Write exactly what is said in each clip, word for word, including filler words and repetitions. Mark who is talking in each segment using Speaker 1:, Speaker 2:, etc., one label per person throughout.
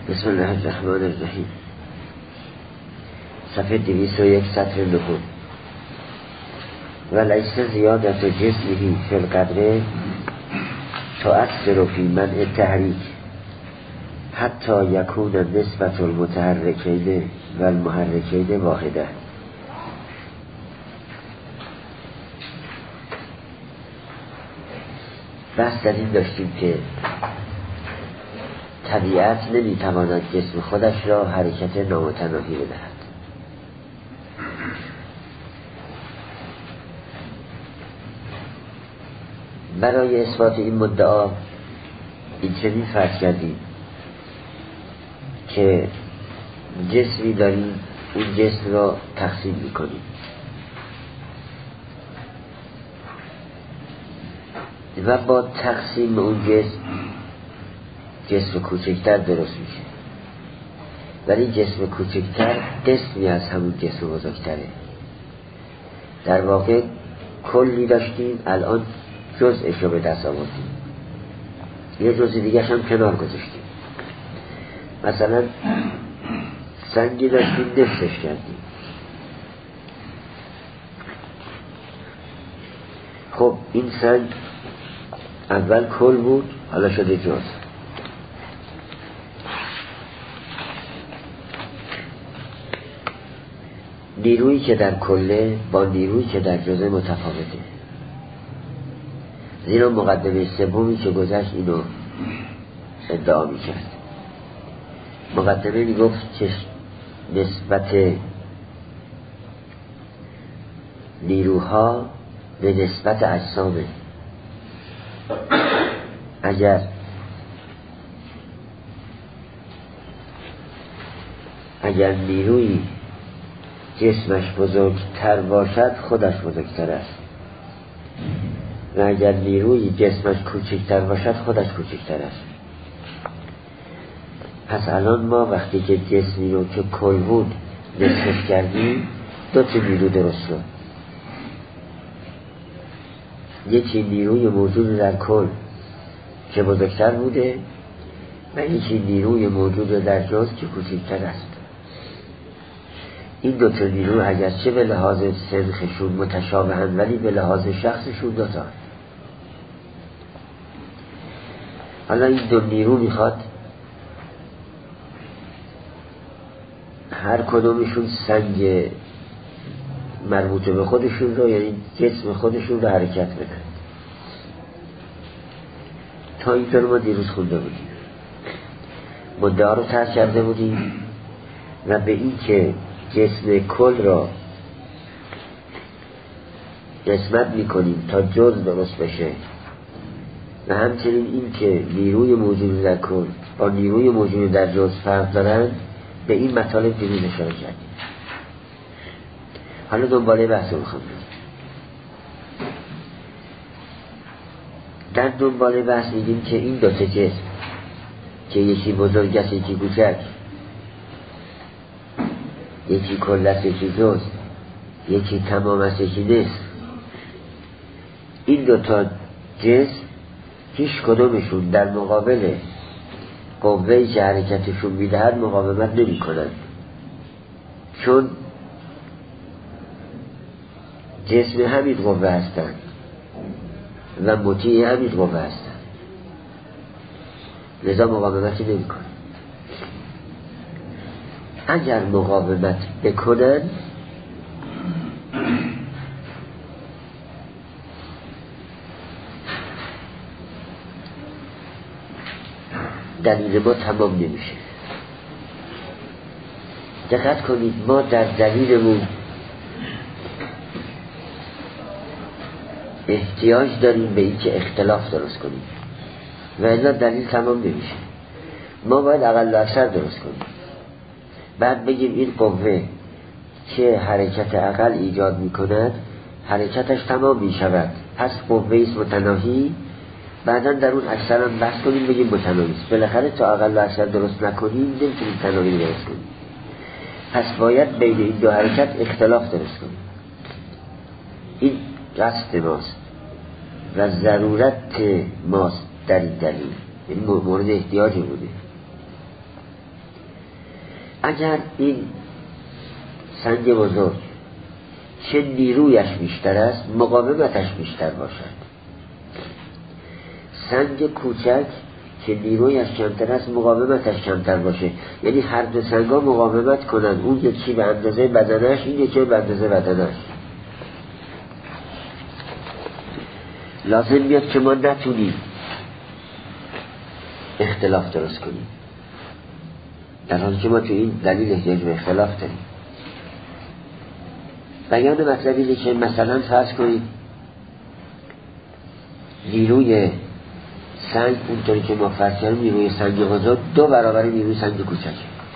Speaker 1: بسم الله الرحمن الرحیم. صفحه دویست و یک سطر نهم. و لیس زیادت جسمه فی القدر تؤثر فی منع تحریک حتی یکون نسبت المتحرکین و المحرکین واحده. بحث در این داشتیم که طبیعت نمیتواند جسم خودش را حرکت نامتناهی بدهد. برای اثبات این مدعا این چنین فرض کردیم که جسمی داریم، اون جسم را تقسیم میکنیم و با تقسیم اون جسم جسم کوچکتر درست میشه، ولی جسم کوچکتر قسمی از همون جسم بزرگتره. در واقع کلی داشتیم، الان جزءش رو به دست آوردیم، یه جزء دیگه هم کنار گذاشتیم. مثلا سنگی داشتیم، نصفش کردیم. خب این سنگ اول کل بود، حالا شده جزء. نیرویی که در کله با نیرویی که در جزء متفاوته. زیرا مقدمه سومی که گذشت اینو ادعا میکرد. مقدمه میگفت که نسبت نیروها به نسبت اجسامه. اگر اگر نیروی جسمش بزرگتر باشد خودش بزرگتر است و اگر نیروی جسمش کوچکتر باشد خودش کوچکتر است. پس الان ما وقتی که جسمی رو که کل بود نصفش کردیم، دو تا نیرو درست شد. یکی نیروی موجود در کل که بزرگتر بوده و یکی نیروی موجود در جزء که کوچکتر است. این دو تا نیرو اگرچه به لحاظ سنخشون متشابهن ولی به لحاظ شخصشون دو تا. حالا این دو نیرو میخواد هر کدومشون سنگ مربوط به خودشون رو، یعنی جسم خودشون رو حرکت بدن. تا اینطور ما دیروز خونده بودیم، مدعا رو طرح کرده بودیم و به این که جسم کل را قسمت میکنیم تا جزء درست بشه و همچنین این که نیروی موجود در کل با نیروی موجود در جزء فرق دارن، به این مطالب دیروز اشاره کردیم. حالا دنباله بحث رو میخوام. در دنباله بحث میگیم که این دو تا جسم که یکی بزرگ است یکی کوچک، یکی کل است یکی جزء، یکی تمام است یکی نصف، این دو تا جسم هیچ کدومشون در مقابل قوه‌ای که حرکتشون میدهد مقاومت نمی کنند، چون جسم همین قوه هستند و مطیع همین قوه هستند، لذا مقاومتی نمی کنند. اگر مقاومت بکنن دلیل ما تمام نمیشه. دقت کنید، ما در دلیلمون احتیاج داریم به این که اختلاف درست کنیم و الا دلیل تمام نمیشه. ما باید اقل و اکثر درست کنیم، بعد بگیم این قوه که حرکت اقل ایجاد میکند حرکتش تمام میشود، پس قوه ایست متناهی. بعدا در اون اکثر هم بحث کنیم بگیم متناهی است. بالاخره تا اقل و اکثر درست نکنیم نمیتونیم تناهی درست کنیم. پس باید بین این دو حرکت اختلاف درست کنیم. این قصد ماست و ضرورت ماست در این دلیل، یعنی مورد احتیاج بوده. اگر این سنگ بزرگ چه نیرویش بیشتر است مقاومتش بیشتر باشد، سنگ کوچک که نیرویش کمتر است مقاومتش کمتر باشه، یعنی هر دو سنگا مقاومت کنند، اون یکی به اندازه بدنش این یکی به اندازه بدنش. لازم میاد که ما نتونیم اختلاف درست کنیم، در حالی که ما تو این دلیل احتیاج به اختلاف داریم. بیان مطلب اینه که مثلا فرض کنید نیروی سنگ اونطوری که ما فرض کردیم نیروی سنگ بزرگ دو برابر نیروی سنگ کوچک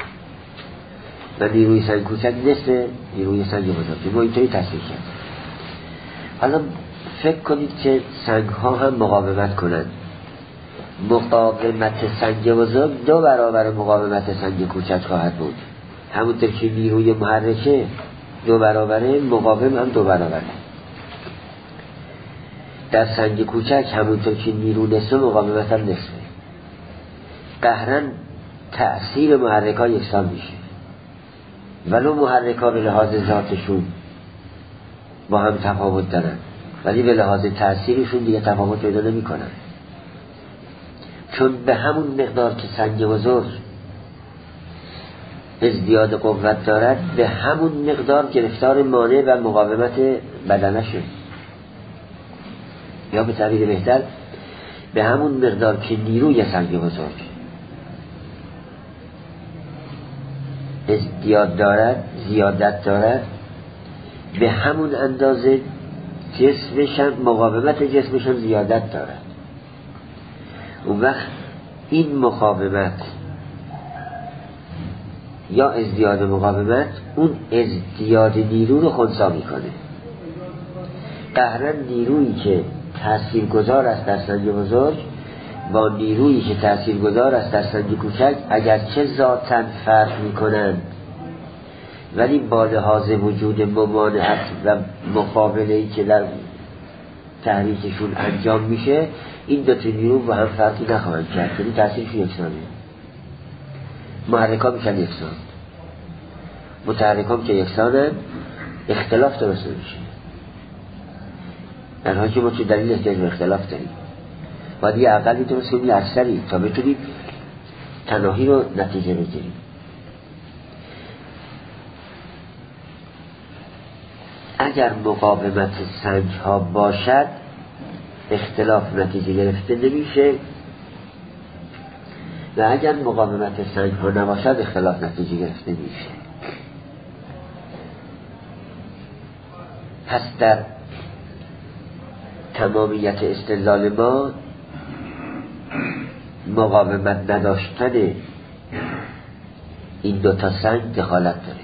Speaker 1: و نیروی سنگ کوچک نصف نیروی سنگ بزرگ، ما اینطوری تصویر کردیم. حالا فکر کنید که سنگ ها هم مقاومت کنند، مقاومت سنگ بزرگ دو برابر مقاومت سنگ کوچک خواهد بود، همونطور که نیروی محرکه دو برابره مقاوم هم دو برابره. در سنگ کوچک همونطور که نیرو نصفه مقاومت هم نصفه، قهرن تأثیر محرک ها یکسان میشه، ولو محرک ها به لحاظ ذاتشون با هم تفاوت دارن ولی به لحاظ تأثیرشون دیگه تفاوت پیدا نمی کنن، چون به همون مقدار که سنگ بزرگ ازدیاد قوت دارد به همون مقدار گرفتار مانع و مقاومت بدنشه، یا به تعبیر بهتر به همون مقدار که نیروی سنگ بزرگ ازدیاد دارد زیادت دارد به همون اندازه جسمشن مقاومت جسمشن زیادت دارد. اون وقت این مقاومت یا ازدیاد مقاومت اون ازدیاد نیرو رو خنثی میکنه. قهرن نیرویی که تاثیرگذار است در سنگ بزرگ با نیرویی که تاثیرگذار است در سنگ کوچک اگرچه ذاتاً فرق میکنند ولی با لحاظ وجود ممانعت و مقابله‌ای که در تحریکشون انجام میشه این دو تا نیرو با هم فرقی نخواهند کرد، یعنی تاثیرشون یکسانه، محرکا میشن یکسان، متحرکا که یکسانه اختلاف درست نمیشه، در حالی که ما چه دلیل احتیاج به اختلاف داریم. باید یه اقلی درست کنیم یه اکثری تا بتونیم تناهی رو نتیجه بگیریم. اگر مقاومت سنگ ها باشد اختلاف نتیجه گرفته نمیشه و اگر مقاومت سنگ ها نباشد اختلاف نتیجه گرفته نمیشه. پس در تمامیت استدلال ما مقاومت نداشتن این دوتا سنگ دخالت داره،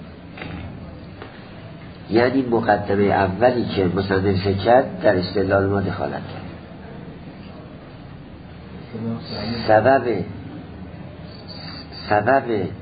Speaker 1: یعنی مقدمه اولی که مصنف کرد در استدلال ما دخالت داره. سبب سبب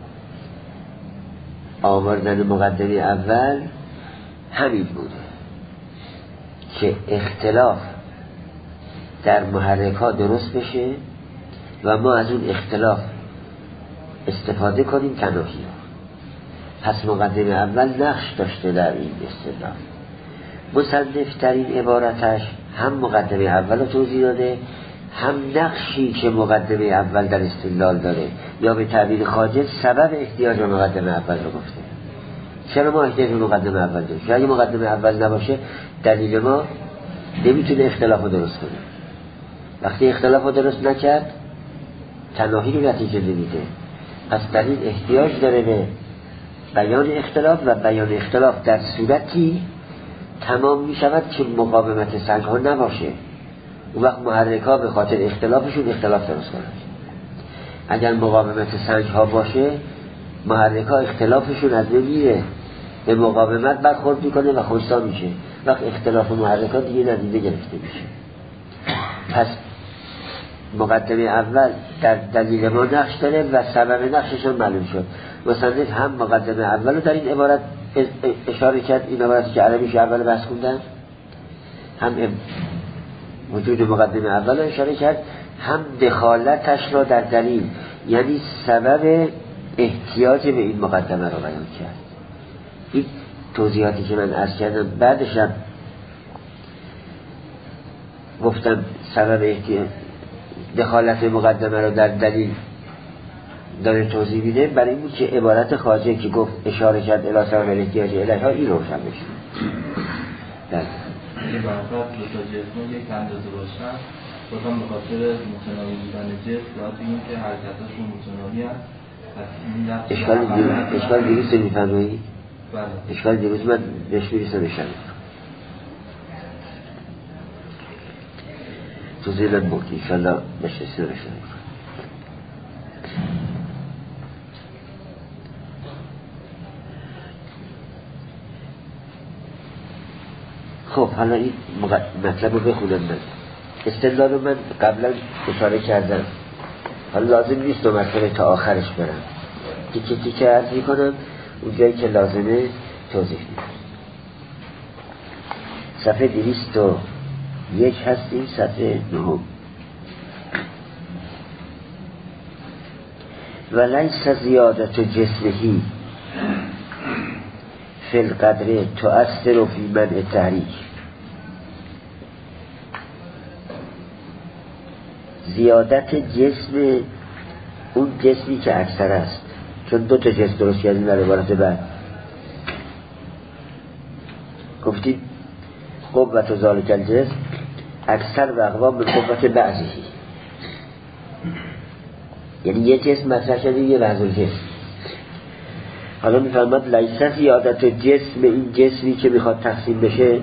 Speaker 1: آوردن مقدمه اول همین بوده که اختلاف در محرک ها درست بشه و ما از اون اختلاف استفاده کنیم تناهی ها. پس مقدمه اول نقش داشته در این استدلال. مصنف در این عبارتش هم مقدمه اول رو توضیح داده هم نقشی که مقدمه اول در استدلال داره یا به تعبیر خارجی سبب احتیاج به مقدمه اول رو گفته. چرا ما احتیاج به مقدمه اول داریم؟ چون اگه مقدمه اول نباشه دلیل ما نمیتونه اختلاف رو درست کنه. وقتی اختلاف رو درست نکرد تناهی رو نتیجه نمیده. پس دلیل احتیاج داره به بیان اختلاف و بیان اختلاف در صورتی تمام میشود که مقاومت سنگ ها نباشه. اون وقت محرک ها به خاطر اختلافشون اختلاف درست کنند. اگر مقاومت سنگ ها باشه محرک ها اختلافشون از نمیره به مقاومت برخورد میکنه و خنثی میشه. وقت اختلاف محرک ها دیگه ندیده گرفته میشه. پس مقدمه اول در دلیل ما نقش داره و سبب نقششون معلوم شد. مصنف هم مقدمه اول رو در این عبارت اشاره کرد، این عبارتی که عربیش اول بحث کندن، هم وجود مقدمه اول رو اشاره کرد، هم دخالتش را در دلیل، یعنی سبب احتیاج به این مقدمه رو بیان کرد. این توضیحاتی که من عرض کردم بعدشم گفتم سبب احتیاج دخالت مقدمه رو در دلیل داره توضیح میده، برای این بود که عبارت خارجه که گفت اشاره کرد الی سبب احتیاج الیها این روشن بشه. بله
Speaker 2: این برکات دو تا جسم یک اندازه باشن، بازم به خاطر متناوی بودن جسم باید بگیم که حرکتاشون متناوی هست.
Speaker 1: اشکال دیروز اشکال دیروز میفرمایید؟
Speaker 2: بله
Speaker 1: اشکال دیروز من بهش میرسم بشم تو زیلن بود انشالله بشه سر بشم. خب حالا این مطلب رو بخونم. من استدلال رو من قبلا اشاره کردم، حالا لازم نیست دو مرتبه تا آخرش برم، تیکه تیکه عرض میکنم اون جایی که لازمه توضیح میدم. صفحه دویست و یک هستیم، صفحه نهم. و لیس زیادت جسمهی فی القدر تؤثر فی منع تحریک. زیادت جسم اون جسمی که اکثر است، چون دو تا جسم درست کردیم در عبارت بعد گفتیم قوت ذالک الجسم اکثر و اقوام به قوت بعضی، یعنی یه جسم مطرح شدیم یه بعض الجسم. حالا میفرماد لیس زیادت جسم این جسمی که میخواد تقسیم بشه،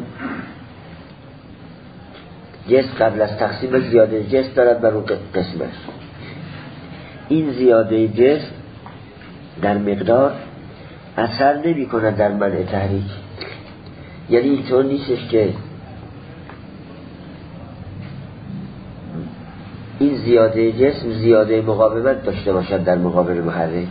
Speaker 1: جسم قبل از تقسیم زیاده جسم دارد بر اون قسمش. این زیاده جسم در مقدار اثر نمی کند در منع تحریک، یعنی اینطور نیستش که این زیاده جسم زیاده مقاومت داشته باشد در مقابل محرک.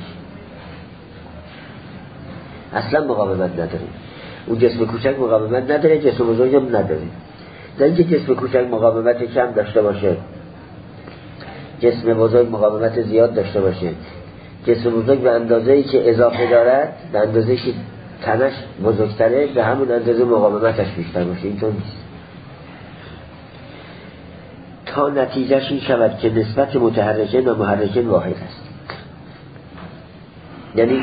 Speaker 1: اصلا مقاومت نداره. اون جسم کوچک مقاومت نداره، جسم بزرگ هم نداره. نه اینکه جسم کوچک مقاومت کم داشته باشه، جسم بزرگ مقاومت زیاد داشته باشه. جسم بزرگ به اندازه‌ای که اضافه دارد، به اندازه‌ای که تنش بزرگتره، به همون اندازه مقاومتش بیشتر باشه. اینطور نیست. تا نتیجهش این شود که نسبت متحرکین و محرکین واحد است. یعنی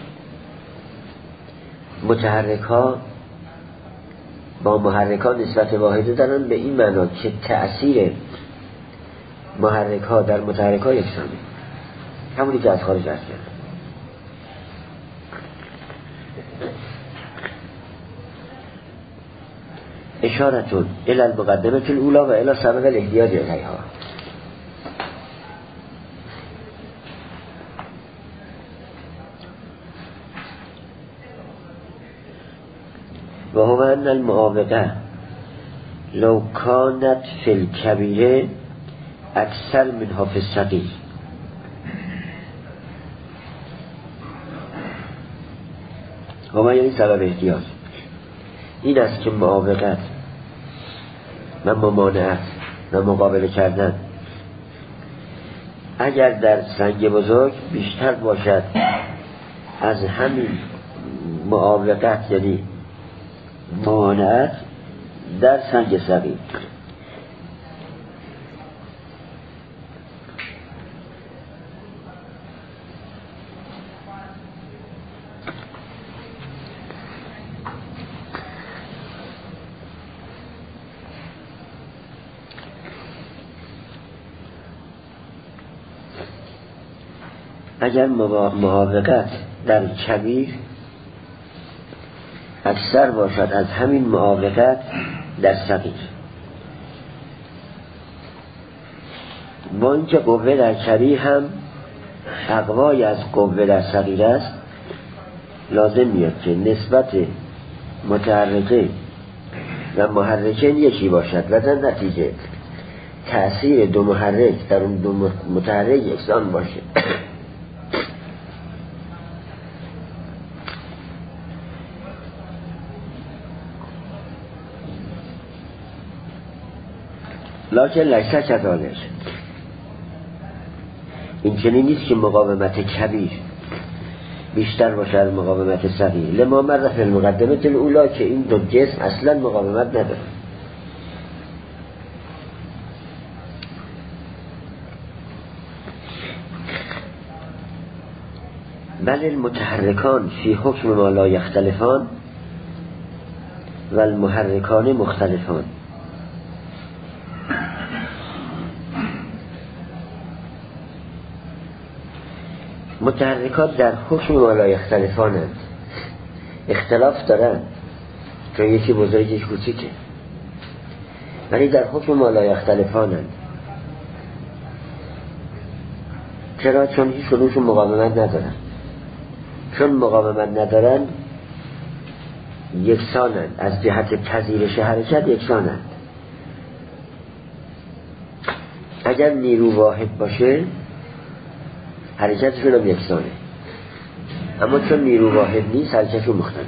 Speaker 1: متحرک ها با محرک ها نسبت واحده دارن، به این معنا که تأثیر محرک ها در متحرک ها یکسانه، همونی که از خارج عرض کردم. اشارتون الی المقدمه الاولی و الی سبب الاحتیاج الیها. و هو ان المعاوقه لو كانت في الكبيره اکثر منها في الصغير. هما یعنی سبب احتیاج این است که معاوقت و ممانعت و مقابله کردن اگر در سنگ بزرگ بیشتر باشد از همین معاوقت یعنی ممانعت در سنگ صغیر. اگر معاوقت در کبیر اکثر باشد از همین معاوقت در صغیر، با اینکه قوه در کبیر هم اقوای از قوه در صغیر است، لازم میاد که نسبت متحرکه و محرکه یکی باشد و در نتیجه تأثیر دو محرک در اون دو متحرک یکسان باشه. لکن لیسه کذالک، این چنین نیست که مقاومت کبیر بیشتر باشه از مقاومت صغیر. لما مر فی المقدمه الاولی که این دو جسم اصلا مقاومت نداره. بل المتحرکان فی حکم ما لا یختلفان و المحرکان مختلفان. متحرکات در حکم ما لا یختلفانند، اختلاف دارن چون یکی بزرگ یکی کوچیکه، ولی در حکم ما لا یختلفانند. چرا؟ چون هیچ کدومشون مقاومت ندارن. چون مقاومت ندارن یکسانند، از جهت پذیرش حرکت یکسانند. اگر نیرو واحد باشه حرکتشون هم یکسانه، اما چون نیرو واحد نیست حرکتشون مختلف.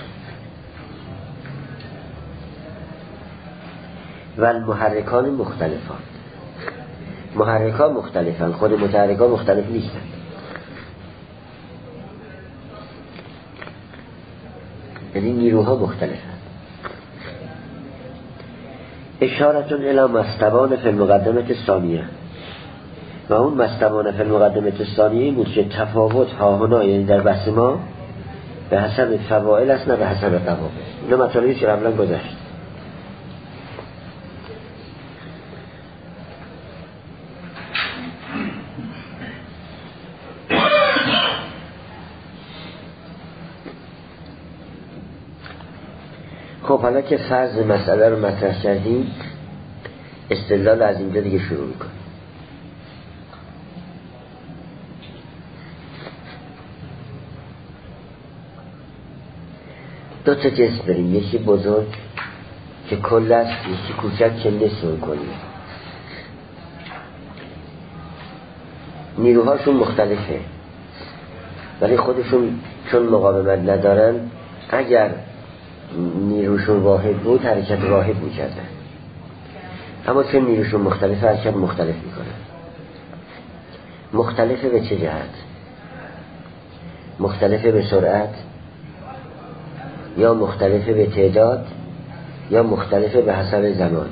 Speaker 1: و المحرکان مختلفان، محرکان مختلفان، خود متحرکان مختلف نیستن. یعنی نیروها مختلفن. اشارتون الی مستوان فی المقدمه الثانیه، و اون مستوان فی المقدمه الثانیه بود که تفاوت هاهنا، یعنی در بحث ما به حسب فواعل است نه به حسب قوابل. اینه مطالبی که قبلا گذشت. خب حالا که فرض مسئله رو مطرح کردیم، استدلال از اینجا دیگه شروع میکنیم. دو تا جسم داریم، یکی بزرگ که کل است، یکی کوچک که نصف کلی. نیروهاشون مختلفه ولی خودشون چون مقاومت ندارن، اگر نیروشون واحد بود حرکت واحد میکردن، اما چون نیروشون مختلف حرکت مختلف میکنن. مختلفه به چه جهت؟ مختلفه به سرعت، یا مختلفه به تعداد، یا مختلفه به حسب زمان.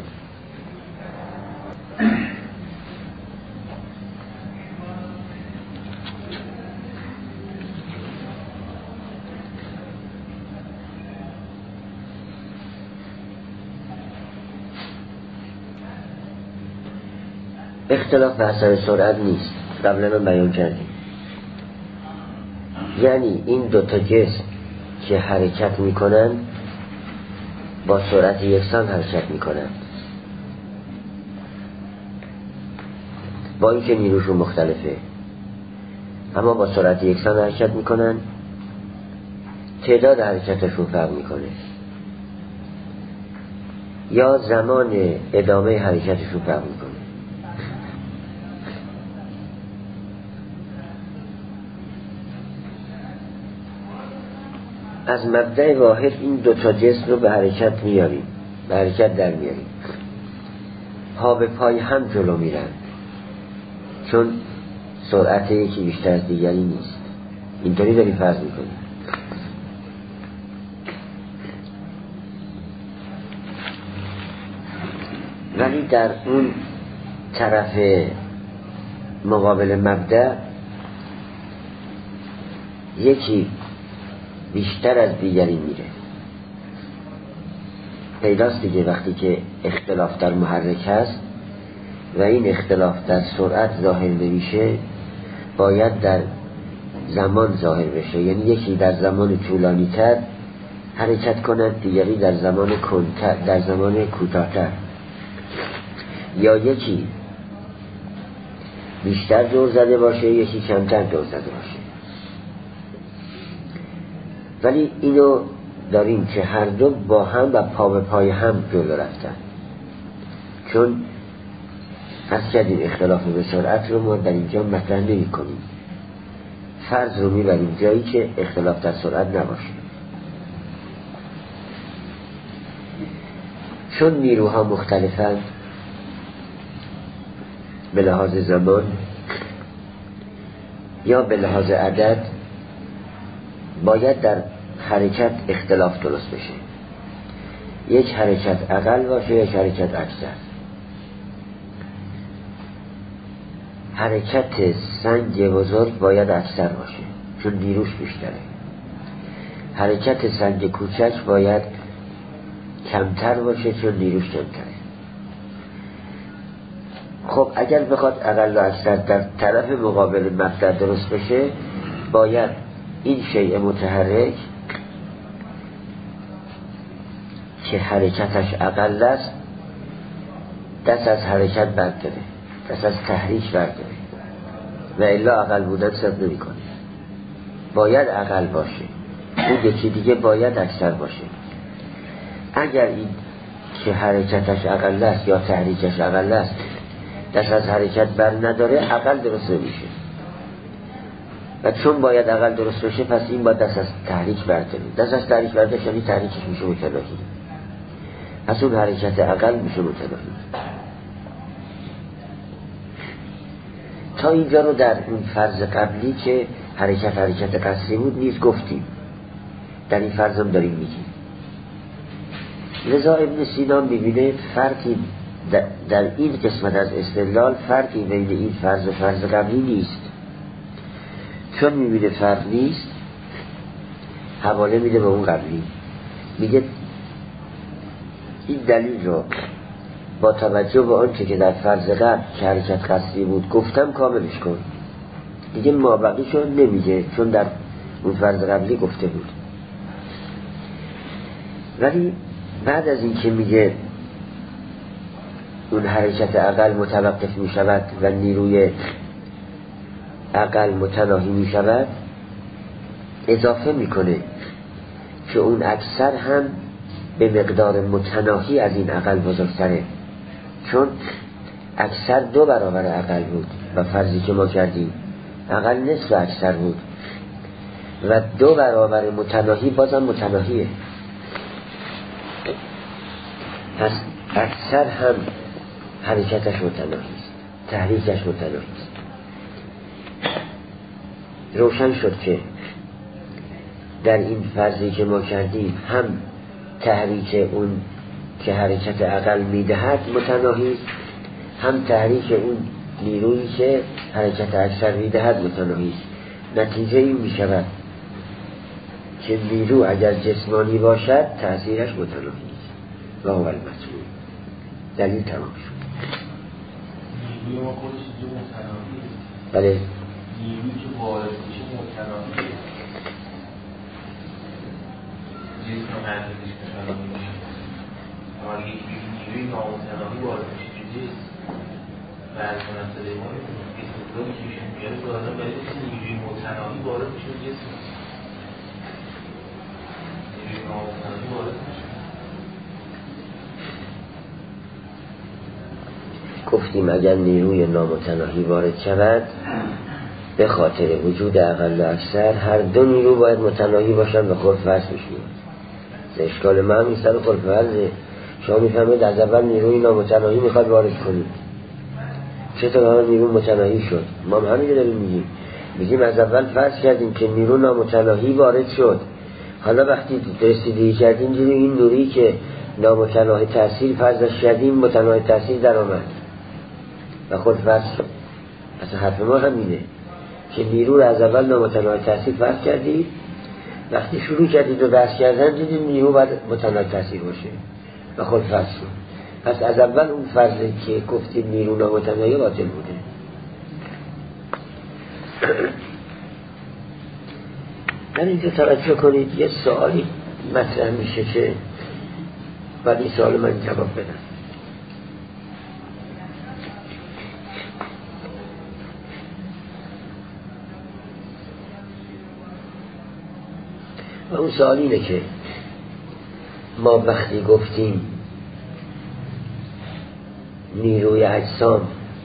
Speaker 1: اختلاف به حسب سرعت نیست، قبلا هم بیان کردیم. یعنی این دوتا جسم که حرکت میکنن با سرعت یکسان حرکت میکنن، با اینکه نیروشون مختلفه اما با سرعت یکسان حرکت میکنن. تعداد حرکتشون فرق میکنه یا زمان ادامه حرکتشون فرق میکنه. از مبدأ واحد این دوتا جسم رو به حرکت میاریم، به حرکت در میاریم. پا به پای هم جلو میرن چون سرعت یکی بیشتر از دیگری نیست. اینطوری داری فرض میکنیم. ولی در اون طرف مقابل مبدأ یکی بیشتر از دیگری میره. پیداست دیگه وقتی که اختلاف در محرک هست و این اختلاف در سرعت ظاهر نمیشه، باید در زمان ظاهر بشه. یعنی یکی در زمان طولانی تر حرکت کند، دیگری در زمان کنتر، در زمان کوتاه‌تر، یا یکی بیشتر دور زده باشه یکی کمتر دور زده باشه. ولی اینو داریم که هر دو با هم و پا به پای هم جلو رفتن، چون از کردیم اختلاف به سرعت رو ما در اینجا مطرح نمی کنیم. فرض رو میبریم جایی که اختلاف در سرعت نباشه. چون نیروها مختلفند به لحاظ زمان یا به لحاظ عدد باید در حرکت اختلاف درست بشه، یک حرکت اقل باشه یک حرکت اکثر. حرکت سنگ بزرگ باید اکثر باشه چون نیروش بیشتره، حرکت سنگ کوچک باید کمتر باشه چون نیروش کمتره. خب اگر بخواد اقل و اکثر در طرف مقابل مبدأ درست بشه، باید این شیء متحرک که حرکتش اقل است دست از حرکت برداره، دست از تحریک برداره، و الا اقل بودن صد نمی کنه. باید اقل باشه، اون یکی دیگه باید اکثر باشه. اگر این که حرکتش اقل است یا تحریکش اقل است دست از حرکت بر نداره، اقل درست نمیشه، و چون باید اقل درست بشه پس این باید دست از تحریک برداره. دست از تحریک برداره یعنی تحریکش میشه متناهی، پس اون حرکت اقل میشه متناهی. تا اینجا رو در اون فرض قبلی که حرکت حرکت قصری بود نیز گفتیم، در این فرض هم داریم میگیم. لذا ابن سینا میبینه فرقی در این قسمت از استدلال فرقی بین این فرض و فرض قبلی نیست. چون میبینه فرق نیست، حواله میده به اون قبلی، میگه این دلیل رو با توجه به آنچه که در فرض قبل که حرکت قصری بود گفتم کاملش کن. دیگه مابقی شد نمیگه چون در اون فرض قبلی گفته بود. ولی بعد از این که میگه اون حرکت اقل متوقف می شود و نیروی اقل متناهی می شود، اضافه میکنه که اون اکثر هم به مقدار متناهی از این اقل بزرگتره، چون اکثر دو برابر اقل بود و فرضی که ما کردیم اقل نصف اکثر بود و دو برابر متناهی بازم متناهیه. پس اکثر هم حرکتش متناهی است، تحریکش متناهی است. روشن شد که در این فرضی که ما کردیم هم تحریک اون که حرکت اقل میدهد متناهی است، هم تحریک اون نیرویی که حرکت اکثر میدهد متناهی است. نتیجه این میشود که نیرو اگر جسمانی باشد تأثیرش متناهی است و هو المطلوب. دلیل تمام شد.
Speaker 2: نیروی ما خودش جو متناهی است.
Speaker 1: بله.
Speaker 2: نیروی که وارد میشه متناهی است. جسم مردش متناهی میشه. اما یک نیروی نامتناهی وارد میشه تو جسم بعد مناسبه ما استدلالی که میشه میاره دارم برای نیروی متناهی وارد میشه تو جسم. نیروی نامتناهی وارد میشه.
Speaker 1: گفتیم اگر نیروی نامتناهی وارد شود به خاطر وجود اقل و اکثر هر دو نیرو باید متناهی باشن و خلف فرض میشون. اشکال من این سر خلف فرضه. شما میفهمید از اول نیروی نامتناهی میخواد وارد کنید، چطور همه نیرو متناهی شد؟ ما هم همین داریم میگیم میگیم از اول فرض کردیم که نیرو نامتناهی وارد شد، حالا وقتی رسیدگی کردیم دیدیم این نیرویی که نامتناهی تأثیر فرضش کردیم متناهی تأثیر در آمد و خود فرض شد. اصلا حرف ما همینه که نیرو رو از اول نامتناهی تأثیر فرض کردیم، وقتی شروع کردید و بحث کردن دیدیم نیرو باید متناهی تأثیر باشه و خود فرض شد. پس از اول اون فرضی که گفتیم نیرو نامتناهی باطل بوده. در اینجا توجه کنید یه سوالی مطرح میشه که بعد این سوال من جواب بدم. و اون سوال اینه که ما وقتی گفتیم نیروی اجسام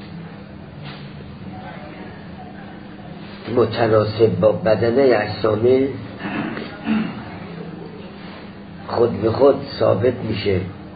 Speaker 1: متناسب با بدنه اجسامه، خود به خود ثابت میشه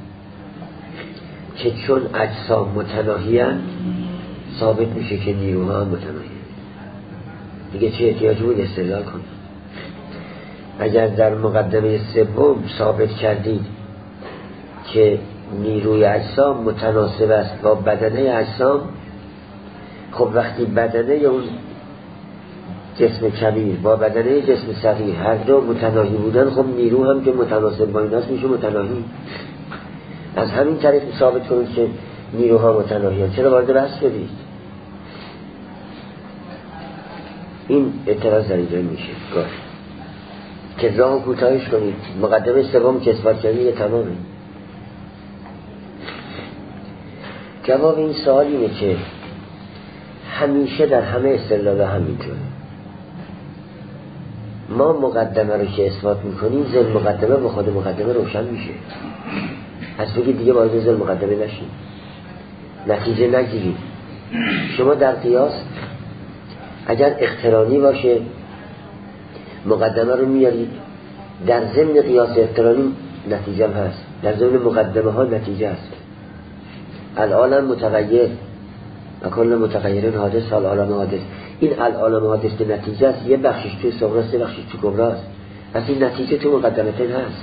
Speaker 1: که چون اجسام متناهی هستند ثابت میشه که نیروها هم متناهی هستند. دیگه چه احتیاجی بود استدلال کنید؟ اگر در مقدمه سوم ثابت کردید که نیروی اجسام متناسب است با بدنه اجسام، خب وقتی بدنه اون جسم کبیر با بدنه جسم صغیر هر دو متناهی بودن، خب نیرو هم که متناسب با این است میشه متناهی. از همین طریق ثابت کنید که نیروها متناهی هست. چرا وارد بحث شدید؟ این اعتراض در اینجا میشه گاه که راه کوتاهش کنید. مقدمه سوم که اثبات کردید تمامه. جواب این سوال اینه که همیشه در همه استدلال‌ها همینطوره. ما مقدمه رو که اثبات میکنیم ذل مقدمه به خود مقدمه روشن میشه. از بگید دیگه وارد ذل مقدمه نشید، نتیجه نگیرید. شما در قیاس اگر اقترانی باشه مقدمه رو میارید، در ضمن قیاس اقترانی نتیجه هم هست، در ضمن مقدمه ها نتیجه هست. العالم متغیر و کل متغیر حادث العالم حادث. این العالم حادث که نتیجه است، یه بخشش توی صغراست یه بخشش توی کبراست. پس این نتیجه تو مقدمتین هست.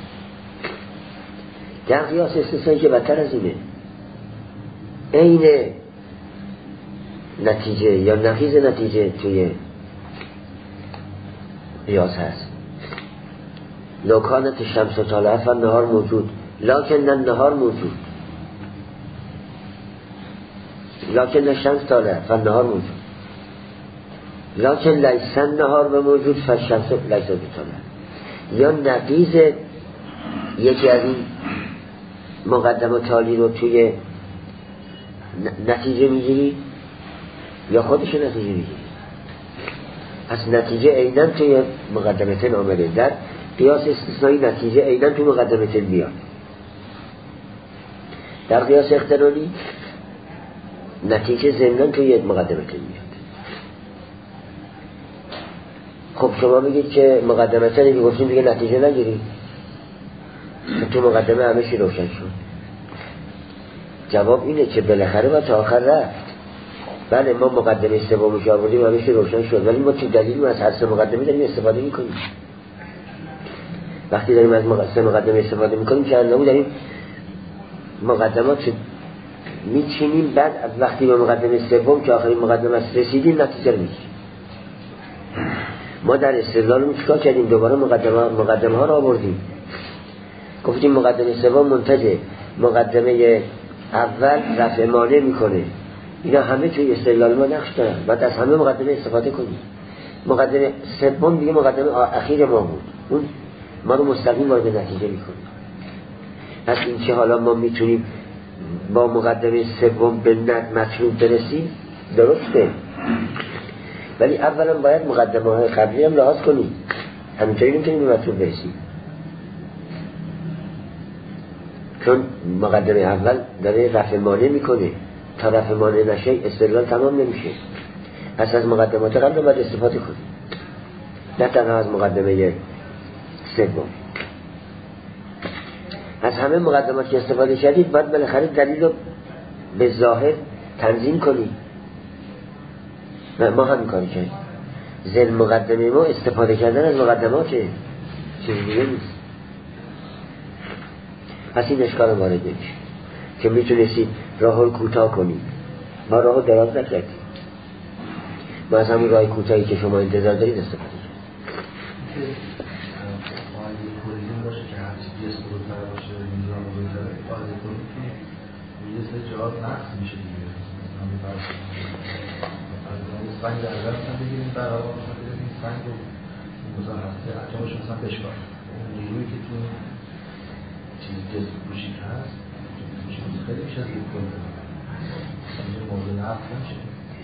Speaker 1: در قیاس استثنایی که بدتر از اینه، عین نتیجه یا نقیض نتیجه توی قیاس هست. لو کانت الشمس طالعه فالنهار موجود لکن النهار موجود، لکن الشمس طالعه فالنهار موجود، لکن لیس النهار و موجود فالشمس لیس طالعه. یا نقیض یکی از این مقدمه تالی رو توی نتیجه میگیری یا خودش نتیجه میگیری. از نتیجه عیناً توی مقدمتین آمده. در قیاس استثنایی نتیجه عیناً توی مقدمتین میاد. در قیاس اقترانی نتیجه ضمناً توی مقدمتین میاد. خب شما میگید که مقدمتین میگفتیم دیگه نتیجه نگیری، تو مقدمه همه چی روشن شد. جواب اینه که بالاخره با تا آخر رفت. بله ما مقدمه سومش آوردیم همه چی روشن شد، ولی ما تو دلیل از هر سه مقدمه داریم استفاده میکنیم. وقتی داریم از سه مقدمه استفاده میکنیم که انجام داریم مقدمات میچینیم، بعد از وقتی به مقدمه سوم که آخرین مقدمه است رسیدیم نتیجه رو میگیریم. ما در استدلال چیکار کردیم؟ دوباره مقدمه مقدمه ها رو آوردیم، گفتیم مقدمه سوم منتجه، مقدمه اول رفع مانع میکنه. اینا همه توی استدلال ما نقش دارن، بعد از همه مقدمه استفاده کنیم. مقدمه سوم دیگه مقدمه اخیر ما بود، اون ما رو مستقیم وارد نتیجه میکنه. پس این که حالا ما میتونیم با مقدمه سوم به مطلوب برسیم درسته، ولی اولا باید مقدمه های قبلی هم لحاظ کنیم، همینطوری نمیتونیم به مطلوب برسیم. چون مقدمه اول داره رفع مانع میکنه، تا رفع مانع نشه استدلال تمام نمیشه. پس از مقدمات قبل باید استفاده کنیم، نه تنها از مقدمه سوم. از همه مقدمات که استفاده کردید باید بالاخره دلیل رو به ظاهر تنظیم کنید. ما همین کاری کردیم. ذل مقدمه ما استفاده کردن از مقدماته، چیزی دیگه نیست. پس این اشکال وارد نمیشه که میتونستید راه رو کوتاه کنید. ما راه رو دراز نکردیم، ما از همون راه کوتاهی که شما انتظار دارید استفاده کردیم.
Speaker 3: باشه که هر چیزی جسم بزرگتر باشه میزان بزرگتر فایده کنید که یه سری جهات نقص میشه دیگه. مثلا سنگ در درست هم بگیریم در آقا مثلا بگیریم سنگ رو مثلا هسته اتمش مثلا بشکار نیروی که تو چیز جسم کوچیک هست خیلی میشه از یک کل مثلا مورد نقص نمیشه.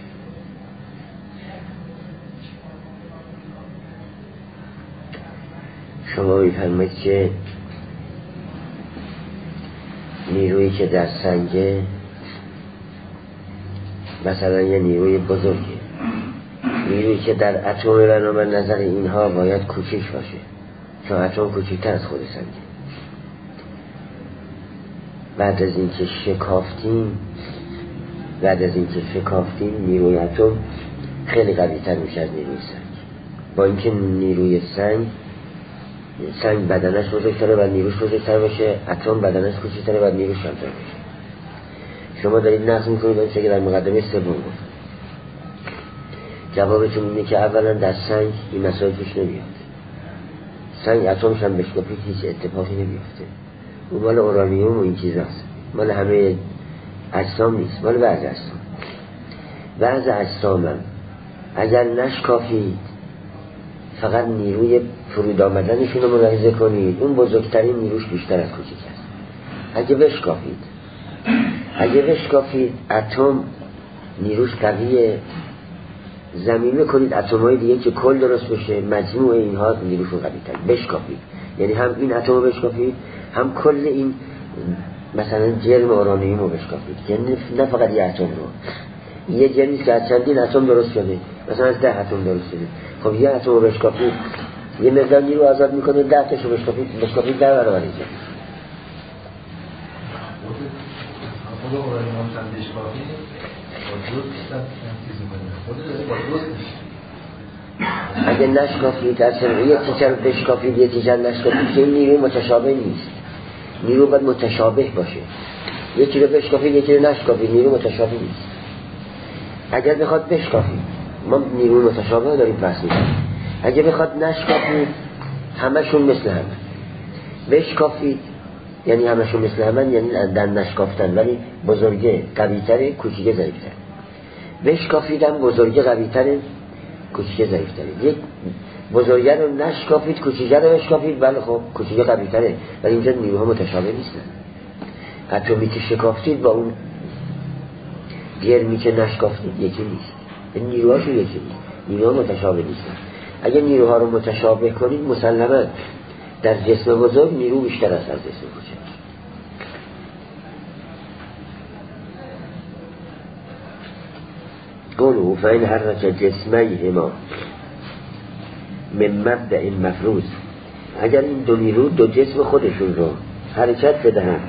Speaker 1: شما میفرمایید که نیرویی که در سنگه مثلا یه نیروی بزرگه، نیرویی که در اتم بنابر نظر اینها باید کوچیک باشه چون اتم کوچیک‌تر از خود سنگه. بعد از اینکه شکافتیم بعد از اینکه شکافتیم نیروی اتم خیلی قوی‌تر میشه از نیروی سنگ، با اینکه نیروی سنگ سنگ بدنش بزرگتره و نیروش بزرگتر باشه، اتم بدنش کوچکتره و نیروش کمتر باشه. شما دارید نقض میکنید آنچه که در مقدمه سوم گفت. جوابتون اینه که اولا در سنگ این مسائل پیش نمیاد. سنگ اتمش هم بشکافید هیچ اتفاقی نمیفته. اون مال اورانیوم و این چیزاست، مال همه اجسام نیست، مال بعض اجسام. بعض اجسام هم اگر نشکافید فقط نیروی فرود آمدنشون رو ملاحظه کنید، اون بزرگترین نیروش بیشتر از کوچیک است. اگه بشکافید اگه بشکافید اتم نیروش قویه، زمینه کنید اتم‌های دیگه که کل درست بشه، مجموع اینها نیروشون قوی‌تر. بشکافید یعنی هم این اتم رو بشکافید، هم کل این مثلا جرم اورانیوم رو بشکافید، یعنی نه فقط یه اتم رو. یه جرمی که از چندین اتم درست شده، مثلا از ده اتم درست شده، خب یه اتم رو بشکافید یه مقدار نیرو آزاد میکنه، ده تاشو بشکافید بشکافید ده برابر اینجا.
Speaker 3: خود اورانیوم هم بشکافید
Speaker 1: اگه نشکافید اصلا یه تیچر بشکافید یه تیچر نشکافید که این نیروی متشابه نیست. نیرو باید متشابه باشه. یکی رو بشکافید یکی رو نشکافید نیرو متشابه نیست. اگر بخواد بشکافید ما نیروی متشابه داریم بحث میکنیم. اگه بخواد نشکافید همشون مثل هم. بشکافید یعنی همشون مثل هم، یعنی در نشکافتن ولی بزرگه قوی‌تره کوچیکه ضعیف‌تره. بشکافیدم بزرگه قوی‌تره کوچیکه ضعیف‌تره. یک بزرگه رو نشکافید کوچیکه رو بشکافید، بله خب کوچیکه قوی‌تره ولی اینجا نیروها متشابه نیستن. اتمی که شکافتید با اون گرمی که نشکافتید یکی نیست، این نیروهاشون یکی نیست، نیروها متشابه نیستن. اگه نیروها رو متشابه کنید مسلماً در جسم بزرگ نیرو بیشتر است از جسم کوچک. قولو فإن حرک جسمیهما من مبدأ مفروض، اگر این دو نیرو دو جسم خودشون رو حرکت بدهن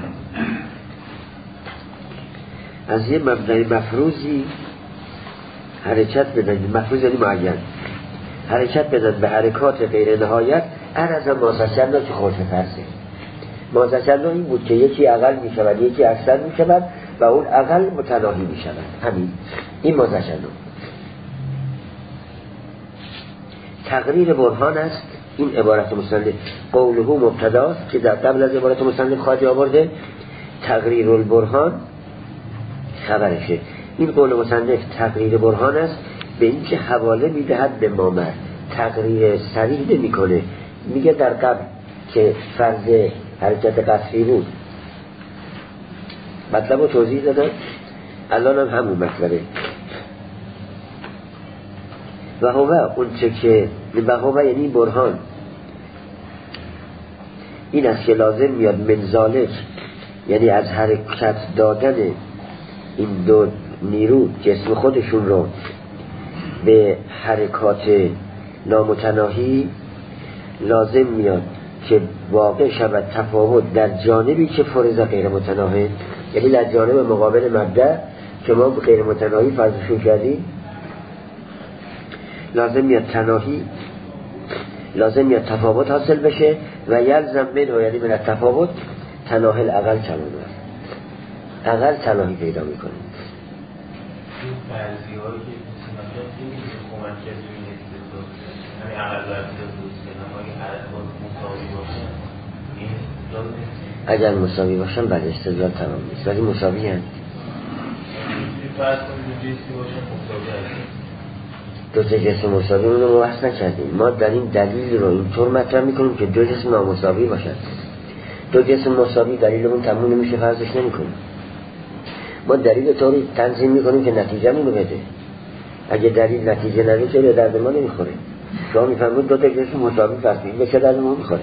Speaker 1: از یه مبدأ مفروضی حرکت بدن، مفروض یعنی معین، حرکت بدن به حرکات غیر نهایت، عرض مازشرنا که خورش فرسه. مازشرنا این بود که یکی اقل می شود یکی اکثر می شود و اون اقل متناهی می شود. همین این مازشرنا. تقریر برهان است این عبارت مصنف. قوله مبتداست که در قبل از عبارت مصنف خواهد آورده، تقریر البرهان خبرشه. این قول مصنف تقریر برهان است به این که حواله میدهد به مامر، تقریر صریح میکنه. میگه در قبل که فرض حرکت قصری بود مطلب رو توضیح دادن، الان هم همون مطلبه. و هوه اون چه که و هوه یعنی برهان این است که لازم میاد منزالک، یعنی از حرکت دادن این دو نیرو جسم خودشون رو به حرکات نامتناهی لازم میاد که واقع شود تفاوت در جانبی که فرض غیر متناهی، یعنی در جانب مقابل مبدأ که ما غیر متناهی فرضشون کردیم لازم میاد تناهی، لازم میاد تفاوت حاصل بشه و یلزم منه، یعنی من تفاوت تناهل اقل کمونه، اقل تناهی پیدا میکنه.
Speaker 2: این فرضی هایی که مثلا این کمک کرد توی این استدلال، همین اقل ورزی دوست که نمایی حرکات مساوی باشن این استدلال نیست.
Speaker 1: اگر مساوی باشن بعد استدلال تمام نیست، ولی مساوی هست.
Speaker 2: فرض کنید دو جسمی باشن مساوی هست،
Speaker 1: دو تا جسم مساوی اون رو بحث نکردیم. ما در این دلیل رو اینطور مطرح میکنیم که دو جسم نامساوی باشن. دو جسم مساوی دلیلمون تموم نمیشه فرضش نمیکنیم. ما دلیل طوری تنظیم میکنیم که نتیجه مونو بده. اگه دلیل نتیجه نده که به درد ما نمیخوره. شما میفهمید دو تا جسم مساوی فرض کنید به چه درد ما میخوره؟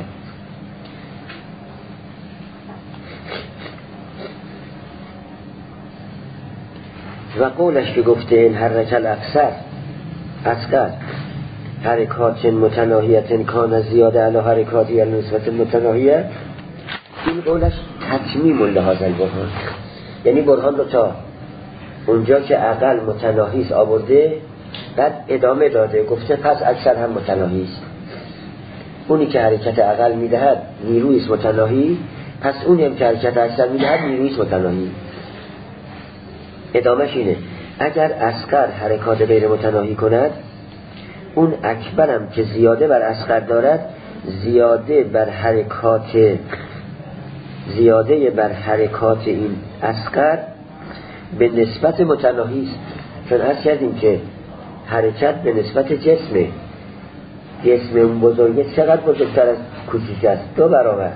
Speaker 1: و قولش که گفته این حرکت اکثر اصغر حرکات متناهیت کان زیاده علی حرکاتی نسبت متناهیه، این قولش تتمیم لحاظ البرهان، یعنی برهان دو تا اونجا که اقل متناهیست آورده بعد ادامه داده گفته پس اکثر هم متناهیست. اونی که حرکت عقل میدهد نیروی است متناهی، پس اونی هم که حرکت اکثر میدهد نیروی است متناهی. ادامهش اینه اگر اصغر حرکات غیر متناهی کند، اون اکبرم که زیاده بر اصغر دارد زیاده بر حرکات زیاده بر حرکات این اصغر به نسبت متناهی است. چون عرض کردیم که حرکت به نسبت جسمه، جسم اون بزرگه چقدر بزرگتر از کوچیک است؟ دو برابر.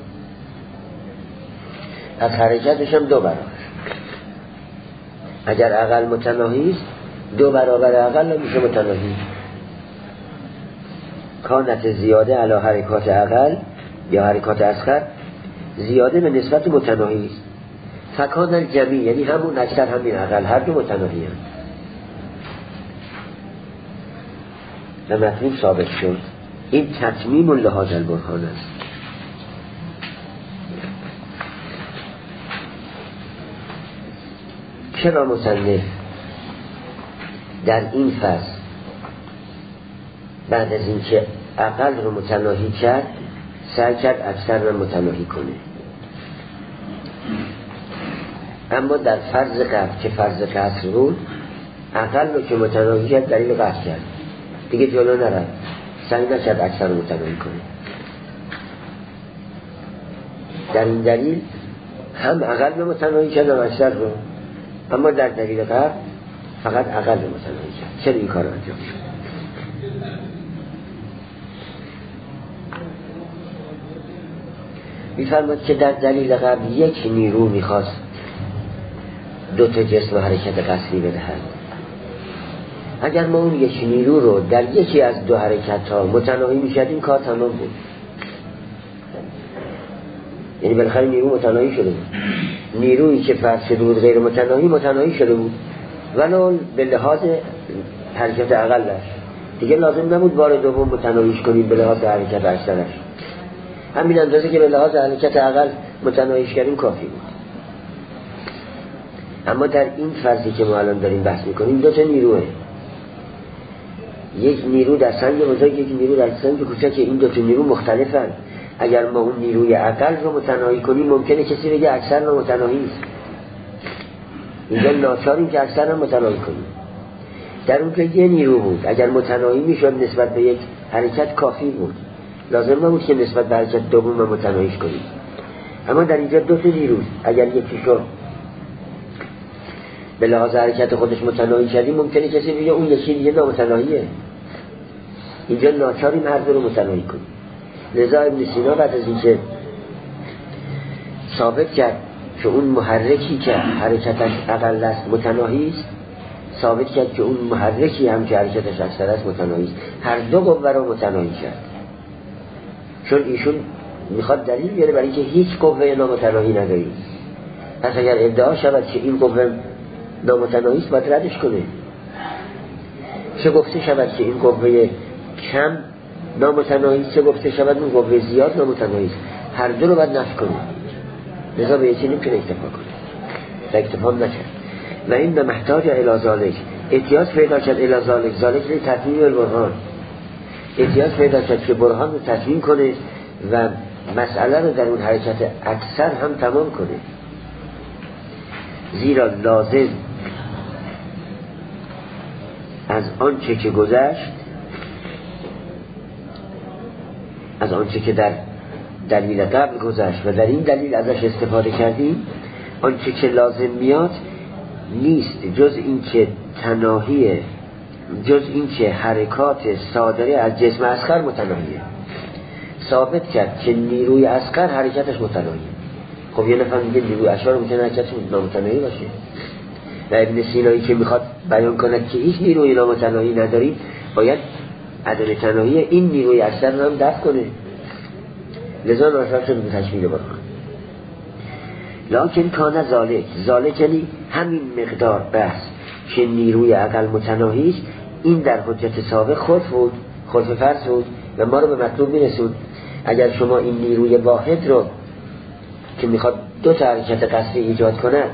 Speaker 1: از حرکتش هم دو برابر. اگر عقل متناهی است دو برابر عقل میشه متناهی. کانت زیاده علی حرکات عقل یا حرکات اصغر زیاده به نسبت متناهی است. فکان الجمی یعنی همون اکثر همین عقل هر دو متناهی هم. و مطلوب ثابت شد. این تتمیم لهذا البرهان است. چرا مصنف در این فصل بعد از اینکه عقل رو متناهی کرد سعی کرد اکثر رو متناهی کنه؟ اما در فرض قطع که فرض قطع بود عقل رو که متناهی کرد دلیل قطع کرد، دیگه جلو نرفت، سعی نکرد اکثر رو متناهی کنه. در این دلیل هم عقل رو متناهی کرد و اکثر رو، اما در دلیل قطع فقط عقل رو متناهی کرد. چرا این کار انجام شد؟ می‌فرماید که در دلیل قبل یک نیرو میخواست دو تا جسم حرکت قصری بدهد. اگر ما اون یک نیرو رو در یکی از دو حرکت ها متناهی میشدیم کار تمام بود. یعنی بالاخره نیرو متناهی شده بود. نیرویی که فرض شده بود غیر متناهی متناهی شده بود ولو به لحاظ حرکت عقلش. دیگه لازم نبود بار دوم متناهیش کنیم به لحاظ حرکت اکثرش. همین اندازه که به لحاظ حرکت عقل متناهیش کردیم کافی بود. اما در این فرضی که ما الان داریم بحث میکنیم دو تا نیروه، یک نیرو در سنگ بزرگ، یک نیرو در سنگ کوچک. این دو تا نیرو مختلفن. اگر ما اون نیروی عقل رو متناهی کنیم ممکنه کسی بگه اکثر رو متناهی است. اینجا ناچاریم که اکثر رو متناهی کنیم. در اون که یه نیرو بود اگر متناهی میشد نسبت به یک حرکت کافی بود، لازم نبود که نسبت به حرکت دوم رو متناهیش کنیم. اما در اینجا دو تا نیرو، اگر یکیشو به لحاظ حرکت خودش متناهی کردیم ممکنه کسی بگه اون یکی دیگه نامتناهیه. اینجا ناچاریم هر دو رو متناهی کنیم. لذا ابن سینا بعد از اینکه ثابت کرد که اون محرکی که حرکتش اقل است متناهی است، ثابت کرد که اون محرکی هم که حرکتش اکثر است متناهی است. هر دو قوه رو متناهی کرد. چون ایشون میخواد دلیل بیاره برای اینکه هیچ قوه نامتناهی نداریم. پس اگر ادعا شود که این قوه نامتناهی است باید ردش کنه. چه گفته شود که این قوه کم نامتناهی است، چه گفته شود اون قوه زیاد نامتناهی است. هر دو رو باید نفی کنه. لذا به یکی نمیتونه اکتفا کنه. و اکتفا نکرد. و این به محتاج الی ذالک احتیاج پیدا کرد. الی ذالک ذالک لی تتمیم البرهان، احتیاج پیدا کرد که برهان رو تتمیم کنه و مسئله رو در اون حرکت اکثر هم تمام کنه. زیرا لازم از آنچه که گذشت، از آنچه که در دلیل قبل گذشت و در این دلیل ازش استفاده کردیم، آنچه که لازم میاد نیست جز این که تناهی، جز این که حرکات صادره از جسم اصغر متناهیه. ثابت کرد که نیروی اصغر حرکتش متناهیه. خب یه نفر میگه نیروی اشعار ممکنه حرکتش نامتناهی باشه. و ابن سینایی که میخواد بیان کند که هیچ نیروی نامتناهی نداریم، باید عدم تناهی این نیروی اصغر هم دفع کنه. لذا ناشر شد به تشمیل برهان. لکن کان ذالک، ذالک یعنی همین مقدار بحث که نیروی عقل متناهی است، این در حجت سابق خلف بود، خلف فرض بود و ما رو به مطلوب میرسون. اگر شما این نیروی واحد رو که میخواد دو تا حرکت قصری ایجاد کنه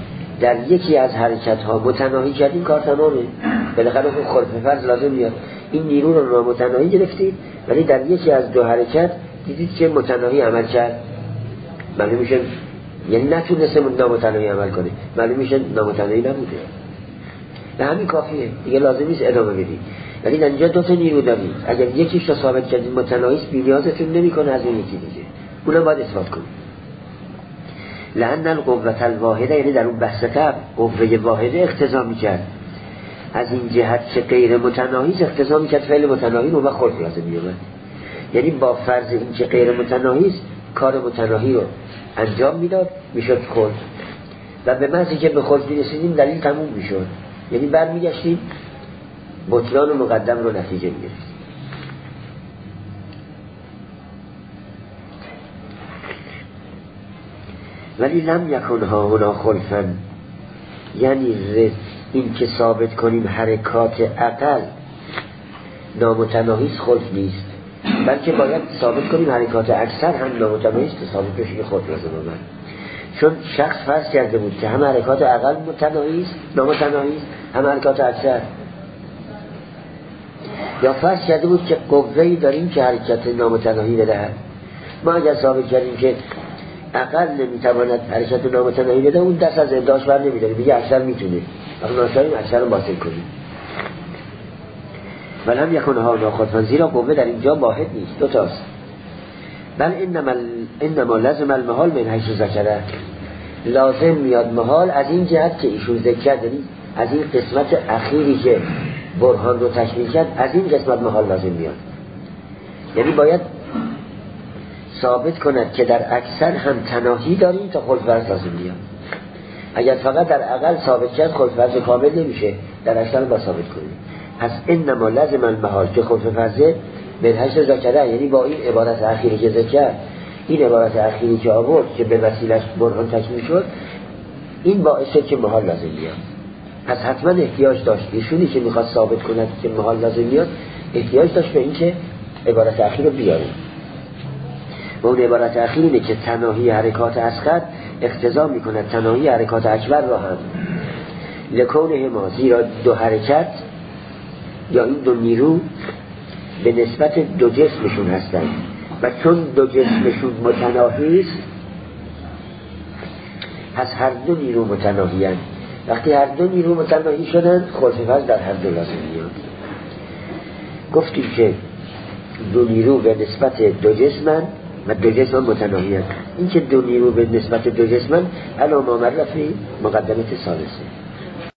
Speaker 1: در یکی از حرکت ها متناهی کردیم کار تمامه. بالاخره خب خلف فرض لازم میاد. این نیرو رو نامتناهی گرفتید ولی در یکی از دو حرکت دیدید که متناهی عمل کرد، معلوم میشه یعنی نتونسته نامتناهی عمل کنه، معلوم میشه نامتناهی نبوده. نه همین کافیه دیگه، لازم نیست ادامه بدید. ولی در اینجا دو تا نیرو دارید، اگر یکیش رو ثابت کردید متناهی است بی‌نیازتون نمیکنه از اون یکی دیگه، اونم باید اثبات کنید. لأن القوة الواحده، یعنی در اون بحث قبل قوه واحده اقتضا میکرد از این جهت که غیر متناهی است، اقتضا میکرد فعل متناهی رو و خلق لازم میومد. یعنی با فرض این که غیر متناهی است کار متناهی رو انجام میداد، میشد خلق، و به محض که به خلق میرسیدیم دلیل تموم میشد، یعنی برمیگشتیم بطلان و مقدم رو نتیجه میگرفتیم. ولی لم یکن ها هنا خلفا، یعنی این که ثابت کنیم حرکات عقل نامتناهی است خلف نیست، بلکه باید ثابت کنیم حرکات اکثر هم نامتناهی است، ثابت بشه که خلف لازم آمد. چون شخص فرض کرده بود که هم حرکات عقل متناهی است نامتناهی است، هم حرکات اکثر، یا فرض کرده بود که قوه‌ای داریم که حرکت نامتناهی بدهد. ما اگر ثابت کردیم که عقل نمیتواند حرکت نامتناهی بده، اون دست از ادعاش بر نمیداره، میگه اکثر میتونه، وقت ناشاریم اکثر رو باطل کنیم. ولی هم یکون ها ناخودفن، زیرا قوه در اینجا واحد نیست، دو تاست. بل انما, انما لازم المحال من حیث ذکره، لازم میاد محال از این جهت که ایشون ذکر کرد، یعنی از این قسمت اخیری که برهان رو تکمیل کرد، از این قسمت محال لازم میاد. یعنی باید ثابت کند که در اکثر هم تناهی داریم تا خلف فرض لازم میاد. اگر فقط در عقل ثابت کرد خلف فرض کامل نمیشه، در اکثر با ثابت کنیم. پس انما لازم المحال که خلف فرضه به حیث ذکره، یعنی با این عبارت اخیری که ذکر، این عبارت اخیری که آورد که به وسیلش برهان تکمیل شد، این باعثه که محال لازم بیاد. پس حتما احتیاج داشت ایشونی که میخواد ثابت کند که محال لازم بیاد، احتیاج داشت به این که عبارت اخیر رو بیاره. و اون عبارت اخیر اینه که تناهی حرکات اصغر اقتضا میکند تناهی حرکات اکبر را هم، لکونه ما، زیرا دو حرکت یا این دو نیرو به نسبت دو جسمشون هستند و چون دو جسمشون متناهی است، پس هر دو نیرو متناهی هستند. وقتی هر دو نیرو متناهی شدن، خلف فرض در هر دو لازم میاد. گفتیم که دو نیرو به نسبت دو جسمن و دو جسم متناهی هستند. این که دو نیرو به نسبت دو جسمن علامه مرفی مقدمه ثالثه.